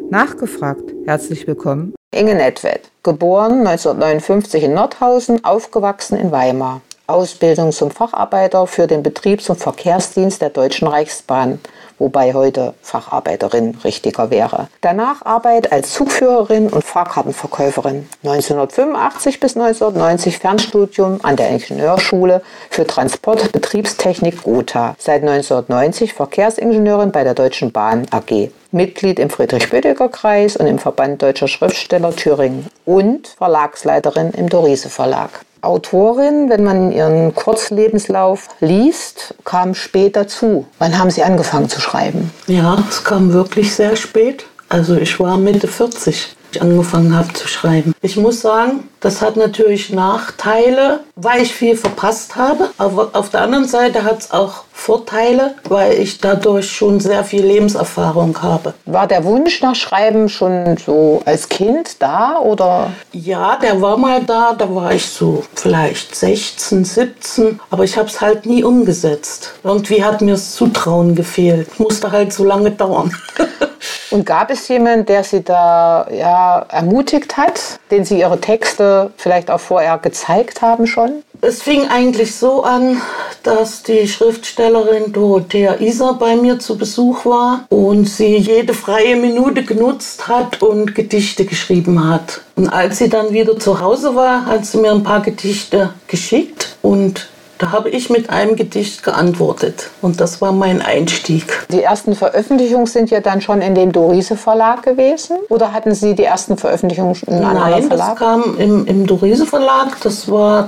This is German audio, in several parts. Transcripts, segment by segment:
Nachgefragt. Herzlich willkommen. Inge Nedved, geboren 1959 in Nordhausen, aufgewachsen in Weimar. Ausbildung zum Facharbeiter für den Betriebs- und Verkehrsdienst der Deutschen Reichsbahn, wobei heute Facharbeiterin richtiger wäre. Danach Arbeit als Zugführerin und Fahrkartenverkäuferin. 1985 bis 1990 Fernstudium an der Ingenieurschule für Transport-Betriebstechnik Gotha. Seit 1990 Verkehrsingenieurin bei der Deutschen Bahn AG. Mitglied im Friedrich-Bödecker-Kreis und im Verband Deutscher Schriftsteller Thüringen und Verlagsleiterin im Dorise Verlag. Autorin, wenn man ihren Kurzlebenslauf liest, kam spät dazu. Wann haben Sie angefangen zu schreiben? Ja, es kam wirklich sehr spät. Also ich war Mitte 40, als ich angefangen habe zu schreiben. Ich muss sagen, das hat natürlich Nachteile, weil ich viel verpasst habe. Aber auf der anderen Seite hat es auch Vorteile, weil ich dadurch schon sehr viel Lebenserfahrung habe. War der Wunsch nach Schreiben schon so als Kind da, oder? Ja, der war mal da. Da war ich so vielleicht 16, 17. Aber ich habe es halt nie umgesetzt. Irgendwie hat mir das Zutrauen gefehlt. Musste halt so lange dauern. Und gab es jemanden, der Sie da ermutigt hat, den Sie Ihre Texte vielleicht auch vorher gezeigt haben schon? Es fing eigentlich so an, dass die Schriftstellerin Dorothea Iser bei mir zu Besuch war und sie jede freie Minute genutzt hat und Gedichte geschrieben hat. Und als sie dann wieder zu Hause war, hat sie mir ein paar Gedichte geschickt und da habe ich mit einem Gedicht geantwortet und das war mein Einstieg. Die ersten Veröffentlichungen sind ja dann schon in dem Dorise Verlag gewesen? Oder hatten Sie die ersten Veröffentlichungen in einem anderen Verlag? Nein, das kam im Dorise Verlag. Das war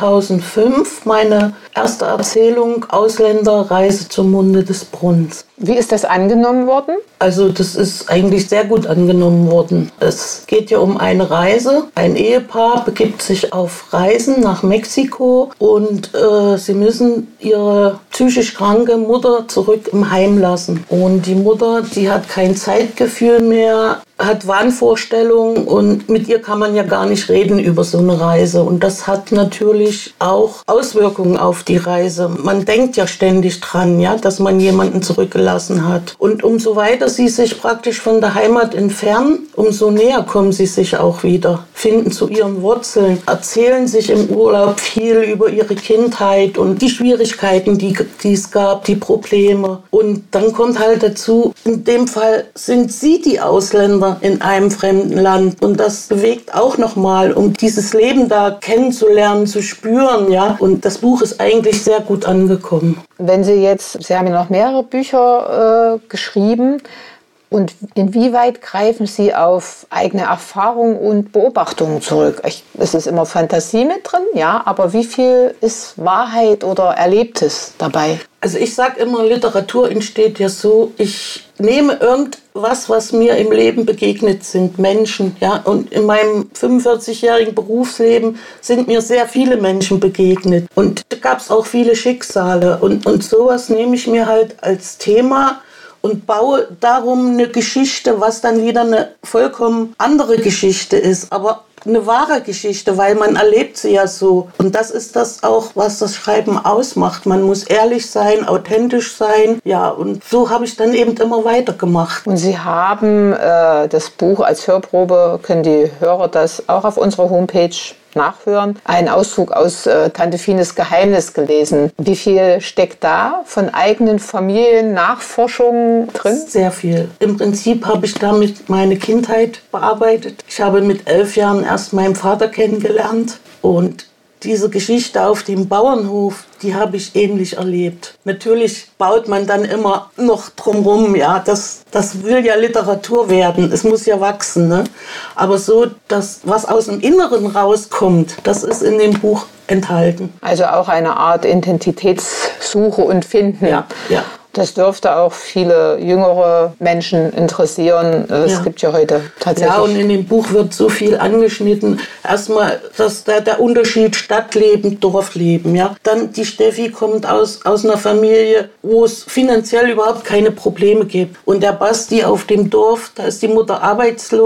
2005 meine erste Erzählung Ausländerreise zum Munde des Brunnens. Wie ist das angenommen worden? Also das ist eigentlich sehr gut angenommen worden. Es geht ja um eine Reise. Ein Ehepaar begibt sich auf Reisen nach Mexiko und sie müssen ihre psychisch kranke Mutter zurück im Heim lassen. Und die Mutter, die hat kein Zeitgefühl mehr, hat Wahnvorstellungen und mit ihr kann man ja gar nicht reden über so eine Reise. Und das hat natürlich auch Auswirkungen auf die Reise. Man denkt ja ständig dran, ja, dass man jemanden zurückgelassen hat. Und umso weiter sie sich praktisch von der Heimat entfernen, umso näher kommen sie sich auch wieder, finden zu ihren Wurzeln, erzählen sich im Urlaub viel über ihre Kindheit und die Schwierigkeiten, die es gab, die Probleme. Und dann kommt halt dazu, in dem Fall sind sie die Ausländer in einem fremden Land. Und das bewegt auch nochmal, um dieses Leben da kennenzulernen, zu spüren. Ja? Und das Buch ist eigentlich sehr gut angekommen. Wenn Sie haben ja noch mehrere Bücher geschrieben. Und inwieweit greifen Sie auf eigene Erfahrungen und Beobachtungen zurück? Es ist immer Fantasie mit drin, ja, aber wie viel ist Wahrheit oder Erlebtes dabei? Also ich sage immer, Literatur entsteht ja so, ich nehme irgendwas, was mir im Leben begegnet sind, Menschen. Ja? Und in meinem 45-jährigen Berufsleben sind mir sehr viele Menschen begegnet. Und da gab es auch viele Schicksale. Und sowas nehme ich mir halt als Thema und baue darum eine Geschichte, was dann wieder eine vollkommen andere Geschichte ist. Aber eine wahre Geschichte, weil man erlebt sie ja so. Und das ist das auch, was das Schreiben ausmacht. Man muss ehrlich sein, authentisch sein. Ja, und so habe ich dann eben immer weitergemacht. Und Sie haben das Buch als Hörprobe, können die Hörer das auch auf unserer Homepage nachhören, einen Auszug aus Tante Fines Geheimnis gelesen. Wie viel steckt da von eigenen Familiennachforschungen drin? Sehr viel. Im Prinzip habe ich damit meine Kindheit bearbeitet. Ich habe mit 11 Jahren erst meinen Vater kennengelernt und diese Geschichte auf dem Bauernhof, die habe ich ähnlich erlebt. Natürlich baut man dann immer noch drumherum, ja, das will ja Literatur werden, es muss ja wachsen, ne? Aber so, das, was aus dem Inneren rauskommt, das ist in dem Buch enthalten. Also auch eine Art Identitätssuche und Finden. Ja, ja. Das dürfte auch viele jüngere Menschen interessieren. Es gibt ja heute tatsächlich... Ja, und in dem Buch wird so viel angeschnitten. Erstmal der Unterschied Stadtleben, Dorfleben. Ja? Dann die Steffi kommt aus einer Familie, wo es finanziell überhaupt keine Probleme gibt. Und der Basti auf dem Dorf, da ist die Mutter arbeitslos,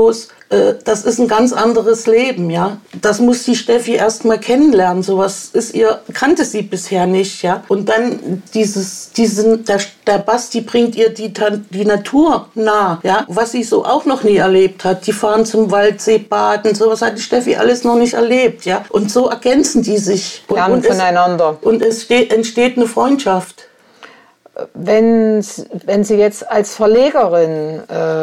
das ist ein ganz anderes Leben, ja. Das muss die Steffi erst mal kennenlernen. Sowas kannte sie bisher nicht, ja. Und dann der Basti bringt ihr die Natur nah, ja. Was sie so auch noch nie erlebt hat. Die fahren zum Waldsee baden, sowas hat die Steffi alles noch nicht erlebt, ja. Und so ergänzen die sich. Lernen voneinander. Und es entsteht eine Freundschaft. Wenn Sie jetzt als Verlegerin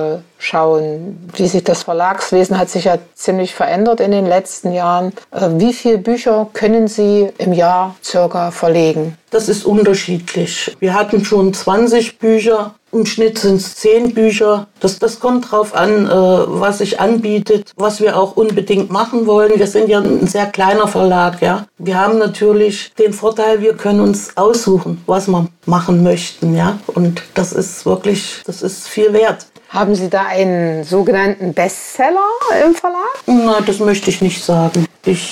schauen, wie sich das Verlagswesen hat sich ja ziemlich verändert in den letzten Jahren. Wie viele Bücher können Sie im Jahr circa verlegen? Das ist unterschiedlich. Wir hatten schon 20 Bücher. Im Schnitt sind es 10 Bücher. Das kommt drauf an, was sich anbietet, was wir auch unbedingt machen wollen. Wir sind ja ein sehr kleiner Verlag, ja. Wir haben natürlich den Vorteil, wir können uns aussuchen, was wir machen möchten, ja. Und das ist viel wert. Haben Sie da einen sogenannten Bestseller im Verlag? Nein, das möchte ich nicht sagen.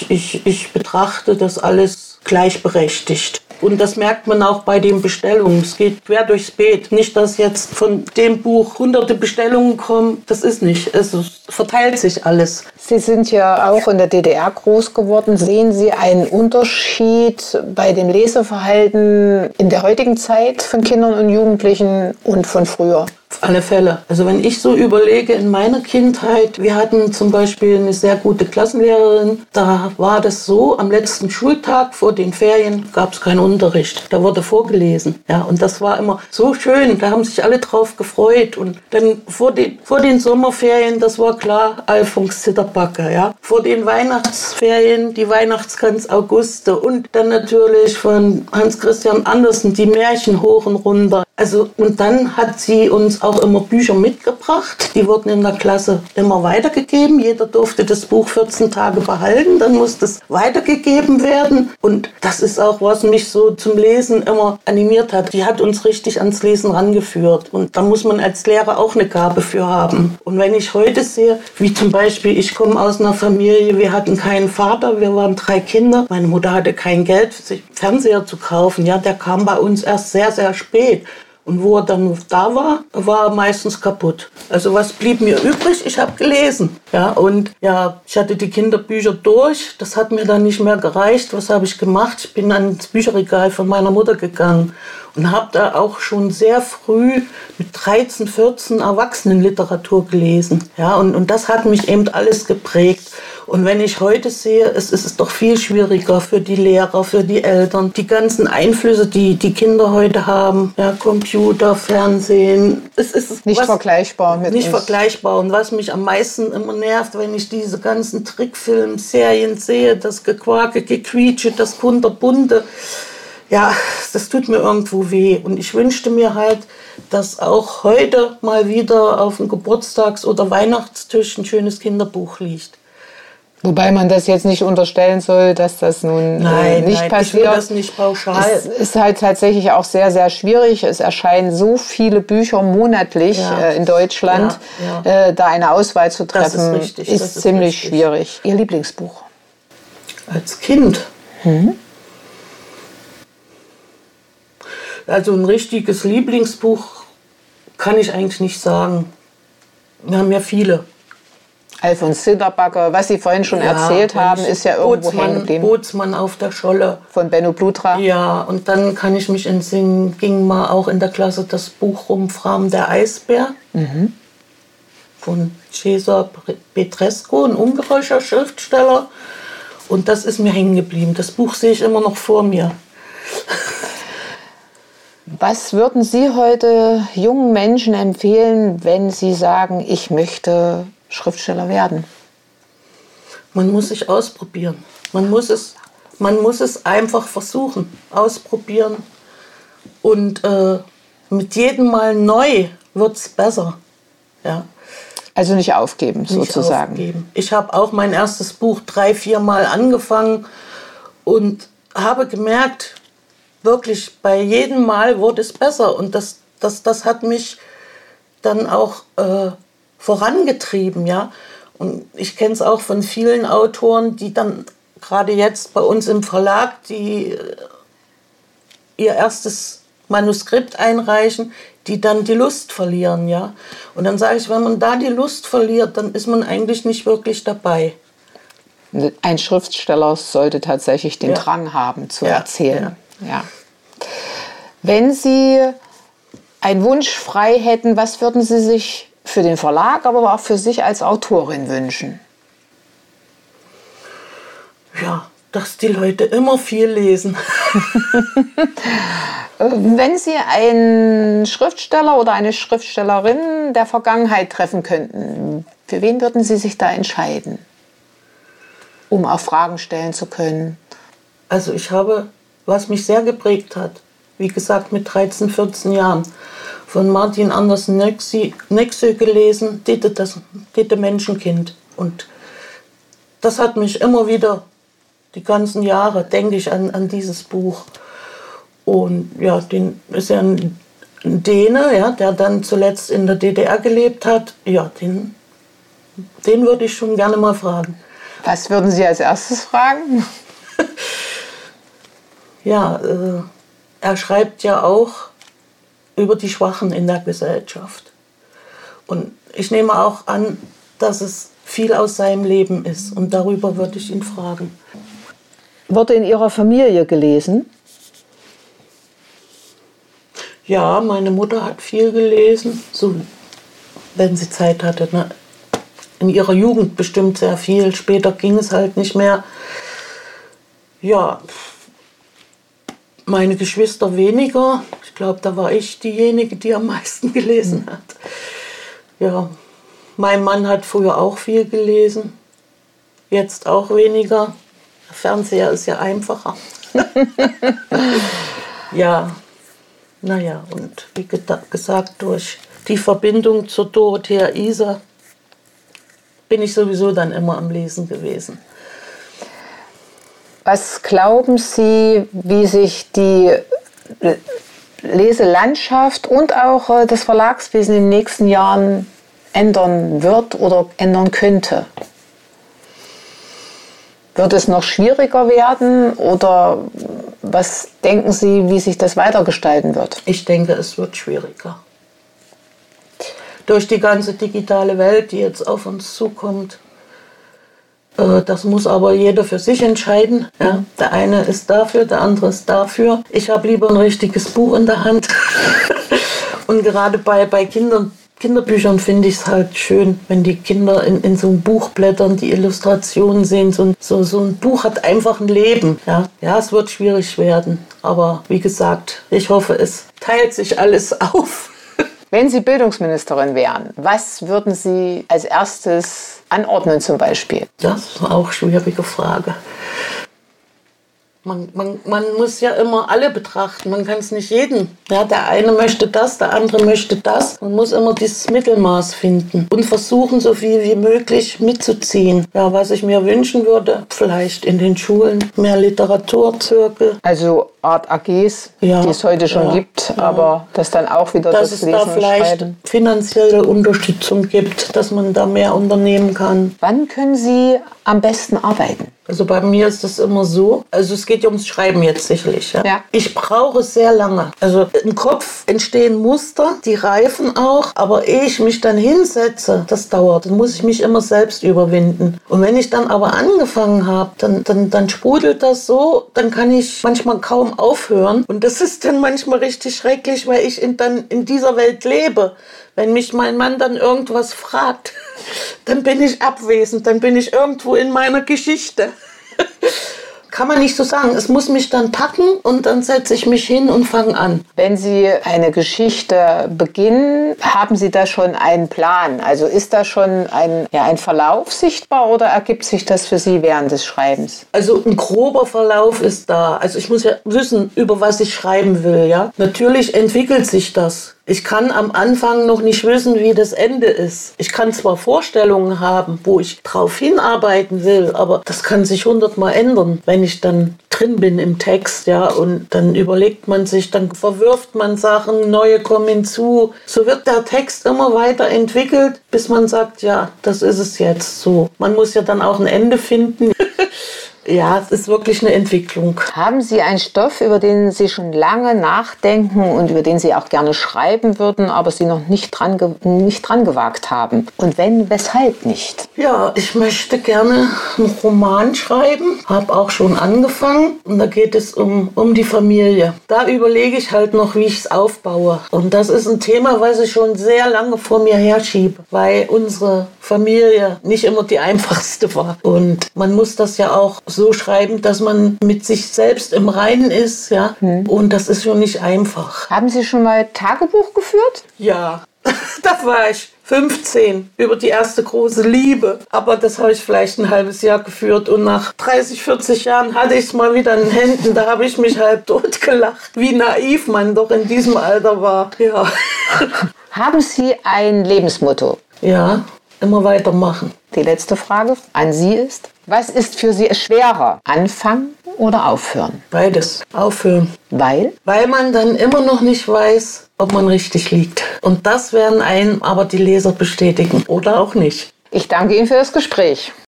Ich betrachte das alles gleichberechtigt. Und das merkt man auch bei den Bestellungen. Es geht quer durchs Beet. Nicht, dass jetzt von dem Buch hunderte Bestellungen kommen. Das ist nicht. Es verteilt sich alles. Sie sind ja auch in der DDR groß geworden. Sehen Sie einen Unterschied bei dem Leseverhalten in der heutigen Zeit von Kindern und Jugendlichen und von früher? Auf alle Fälle. Also wenn ich so überlege, in meiner Kindheit, wir hatten zum Beispiel eine sehr gute Klassenlehrerin, da war das so, am letzten Schultag vor den Ferien gab es keinen Unterricht. Da wurde vorgelesen. Ja, und das war immer so schön, da haben sich alle drauf gefreut. Und dann vor den Sommerferien, das war klar, Alfons Zitterbacke. Ja. Vor den Weihnachtsferien, die Weihnachtsgans Auguste und dann natürlich von Hans Christian Andersen die Märchen hoch und runter. Also, und dann hat sie uns auch immer Bücher mitgebracht. Die wurden in der Klasse immer weitergegeben. Jeder durfte das Buch 14 Tage behalten. Dann musste es weitergegeben werden. Und das ist auch, was mich so zum Lesen immer animiert hat. Die hat uns richtig ans Lesen rangeführt. Und da muss man als Lehrer auch eine Gabe für haben. Und wenn ich heute sehe, wie zum Beispiel, ich komme aus einer Familie, wir hatten keinen Vater, wir waren 3 Kinder. Meine Mutter hatte kein Geld, sich Fernseher zu kaufen. Ja, der kam bei uns erst sehr, sehr spät. Und wo er dann da war, war er meistens kaputt. Also was blieb mir übrig? Ich habe gelesen. Ja, und ja, ich hatte die Kinderbücher durch. Das hat mir dann nicht mehr gereicht. Was habe ich gemacht? Ich bin ans Bücherregal von meiner Mutter gegangen und habe da auch schon sehr früh mit 13, 14 Erwachsenenliteratur gelesen. Ja, und das hat mich eben alles geprägt. Und wenn ich heute sehe, es ist doch viel schwieriger für die Lehrer, für die Eltern. Die ganzen Einflüsse, die die Kinder heute haben, ja, Computer, Fernsehen, es ist nicht vergleichbar mit nicht vergleichbar. Und was mich am meisten immer nervt, wenn ich diese ganzen Trickfilm-Serien sehe, das Gequake, Gequietsche, das Kunterbunte, ja, das tut mir irgendwo weh. Und ich wünschte mir halt, dass auch heute mal wieder auf dem Geburtstags- oder Weihnachtstisch ein schönes Kinderbuch liegt. Wobei man das jetzt nicht unterstellen soll, dass das nun nicht passiert. Ich will das nicht pauschal. Es ist halt tatsächlich auch sehr, sehr schwierig. Es erscheinen so viele Bücher monatlich in Deutschland. Da eine Auswahl zu treffen, ist ziemlich schwierig. Ihr Lieblingsbuch? Als Kind? Also ein richtiges Lieblingsbuch kann ich eigentlich nicht sagen. Wir haben ja viele. Alfons Zitterbacke, was Sie vorhin schon erzählt haben, ist ja irgendwo hängen geblieben. Bootsmann auf der Scholle. Von Benno Blutra. Ja, und dann kann ich mich entsinnen, ging mal auch in der Klasse das Buch rum, Fram der Eisbär. Von Cesar Petrescu, ein ungarischer Schriftsteller. Und das ist mir hängen geblieben. Das Buch sehe ich immer noch vor mir. Was würden Sie heute jungen Menschen empfehlen, wenn sie sagen, ich möchte Schriftsteller werden? Man muss sich ausprobieren. Man muss es einfach versuchen, ausprobieren. Und mit jedem Mal neu wird es besser. Ja. Also nicht aufgeben, sozusagen. Nicht aufgeben. Ich habe auch mein erstes Buch 3, 4 Mal angefangen und habe gemerkt, wirklich bei jedem Mal wurde es besser. Und das hat mich dann auch vorangetrieben, ja. Und ich kenne es auch von vielen Autoren, die dann gerade jetzt bei uns im Verlag, die ihr erstes Manuskript einreichen, die dann die Lust verlieren, ja. Und dann sage ich, wenn man da die Lust verliert, dann ist man eigentlich nicht wirklich dabei. Ein Schriftsteller sollte tatsächlich den Drang haben, zu erzählen. Ja. Wenn Sie einen Wunsch frei hätten, was würden Sie sich für den Verlag, aber auch für sich als Autorin wünschen? Ja, dass die Leute immer viel lesen. Wenn Sie einen Schriftsteller oder eine Schriftstellerin der Vergangenheit treffen könnten, für wen würden Sie sich da entscheiden, um auch Fragen stellen zu können? Also ich habe, was mich sehr geprägt hat, wie gesagt mit 13, 14 Jahren, von Martin Andersen Nexö gelesen, Dete Menschenkind. Und das hat mich immer wieder, die ganzen Jahre, denke ich an dieses Buch. Und ja, den ist ja ein Däne, ja, der dann zuletzt in der DDR gelebt hat. Ja, den würde ich schon gerne mal fragen. Was würden Sie als erstes fragen? Ja, er schreibt ja auch über die Schwachen in der Gesellschaft. Und ich nehme auch an, dass es viel aus seinem Leben ist. Und darüber würde ich ihn fragen. Wurde in Ihrer Familie gelesen? Ja, meine Mutter hat viel gelesen, so wenn sie Zeit hatte. Ne? In ihrer Jugend bestimmt sehr viel, später ging es halt nicht mehr. Ja, meine Geschwister weniger. Ich glaube, da war ich diejenige, die am meisten gelesen hat. Ja, mein Mann hat früher auch viel gelesen, jetzt auch weniger. Der Fernseher ist ja einfacher. Ja, naja, und wie gesagt, durch die Verbindung zur Dorothea Iser bin ich sowieso dann immer am Lesen gewesen. Was glauben Sie, wie sich die Leselandschaft und auch das Verlagswesen in den nächsten Jahren ändern wird oder ändern könnte? Wird es noch schwieriger werden oder was denken Sie, wie sich das weitergestalten wird? Ich denke, es wird schwieriger. Durch die ganze digitale Welt, die jetzt auf uns zukommt. Das muss aber jeder für sich entscheiden. Ja? Der eine ist dafür, der andere ist dafür. Ich habe lieber ein richtiges Buch in der Hand. Und gerade bei Kinderbüchern finde ich es halt schön, wenn die Kinder in so ein Buch blättern, die Illustrationen sehen. So ein Buch hat einfach ein Leben. Ja, es wird schwierig werden. Aber wie gesagt, ich hoffe, es teilt sich alles auf. Wenn Sie Bildungsministerin wären, was würden Sie als erstes anordnen zum Beispiel? Das ist auch eine schwierige Frage. Man muss ja immer alle betrachten, man kann es nicht jeden. Ja, der eine möchte das, der andere möchte das. Man muss immer dieses Mittelmaß finden und versuchen, so viel wie möglich mitzuziehen. Ja, was ich mir wünschen würde, vielleicht in den Schulen mehr Literaturzirkel. Also Art AGs, die es heute schon gibt, aber das dann auch wieder dass das es Lesen da vielleicht und Schreiben. Finanzielle Unterstützung gibt, dass man da mehr unternehmen kann. Wann können Sie am besten arbeiten? Also bei mir ist das immer so, also es geht ja ums Schreiben jetzt sicherlich. Ja? Ich brauche sehr lange. Also im Kopf entstehen Muster, die reifen auch, aber ehe ich mich dann hinsetze, das dauert. Dann muss ich mich immer selbst überwinden. Und wenn ich dann aber angefangen habe, dann sprudelt das so, dann kann ich manchmal kaum aufhören. Und das ist dann manchmal richtig schrecklich, weil ich dann in dieser Welt lebe. Wenn mich mein Mann dann irgendwas fragt, dann bin ich abwesend, dann bin ich irgendwo in meiner Geschichte. Kann man nicht so sagen. Es muss mich dann packen und dann setze ich mich hin und fange an. Wenn Sie eine Geschichte beginnen, haben Sie da schon einen Plan? Also ist da schon ein Verlauf sichtbar oder ergibt sich das für Sie während des Schreibens? Also ein grober Verlauf ist da. Also ich muss ja wissen, über was ich schreiben will. Ja? Natürlich entwickelt sich das. Ich kann am Anfang noch nicht wissen, wie das Ende ist. Ich kann zwar Vorstellungen haben, wo ich drauf hinarbeiten will, aber das kann sich 100-mal ändern, wenn ich dann drin bin im Text, ja, und dann überlegt man sich, dann verwirft man Sachen, neue kommen hinzu. So wird der Text immer weiter entwickelt, bis man sagt, ja, das ist es jetzt so. Man muss ja dann auch ein Ende finden. Ja, es ist wirklich eine Entwicklung. Haben Sie einen Stoff, über den Sie schon lange nachdenken und über den Sie auch gerne schreiben würden, aber Sie noch nicht dran gewagt haben? Und wenn, weshalb nicht? Ja, ich möchte gerne einen Roman schreiben, habe auch schon angefangen und da geht es um die Familie. Da überlege ich halt noch, wie ich es aufbaue. Und das ist ein Thema, was ich schon sehr lange vor mir herschiebe, weil unsere Familie nicht immer die einfachste war. Und man muss das ja auch so schreiben, dass man mit sich selbst im Reinen ist, ja. Und das ist schon nicht einfach. Haben Sie schon mal Tagebuch geführt? Ja, da war ich 15, über die erste große Liebe. Aber das habe ich vielleicht ein halbes Jahr geführt und nach 30, 40 Jahren hatte ich es mal wieder in den Händen. Da habe ich mich halb totgelacht, wie naiv man doch in diesem Alter war. Ja. Haben Sie ein Lebensmotto? Ja, immer weitermachen. Die letzte Frage an Sie ist, was ist für Sie schwerer, anfangen oder aufhören? Beides. Aufhören. Weil? Weil man dann immer noch nicht weiß, ob man richtig liegt. Und das werden einem aber die Leser bestätigen oder auch nicht. Ich danke Ihnen für das Gespräch.